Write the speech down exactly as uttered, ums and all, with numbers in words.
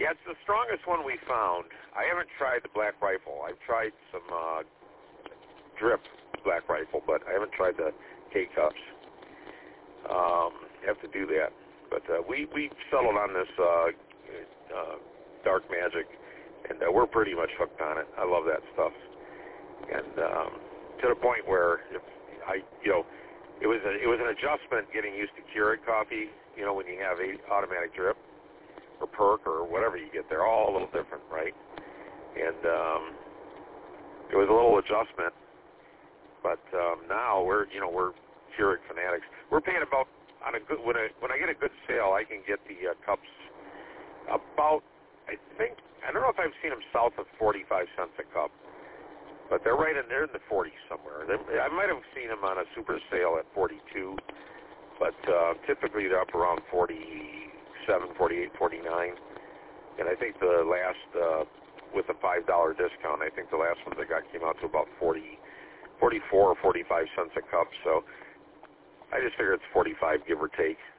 Yeah, it's the strongest one we found. I haven't tried the Black Rifle. I've tried some uh, drip Black Rifle, but I haven't tried the K-Cups. Um, have to do that. But uh, we, we settled on this uh, uh, Dark Magic, and uh, we're pretty much hooked on it. I love that stuff. And um, to the point where if I, you know, it was a, it was an adjustment getting used to Keurig coffee, you know, when you have a automatic drip or perk or whatever you get. They're all a little different, right? And um, it was a little adjustment. But um, now we're, you know, we're Keurig fanatics. We're paying about, on a good, when I, when I get a good sale, I can get the uh, cups about, I think, I don't know if I've seen them south of forty-five cents a cup, but they're right in there in the forties somewhere. They're, I might have seen them on a super sale at forty-two, but uh, typically they're up around forty-seven, forty-eight, forty-nine. And I think the last, uh, with a five dollar discount, I think the last one that got came out to about forty, forty-four or forty-five cents a cup. So I just figure it's forty-five, give or take.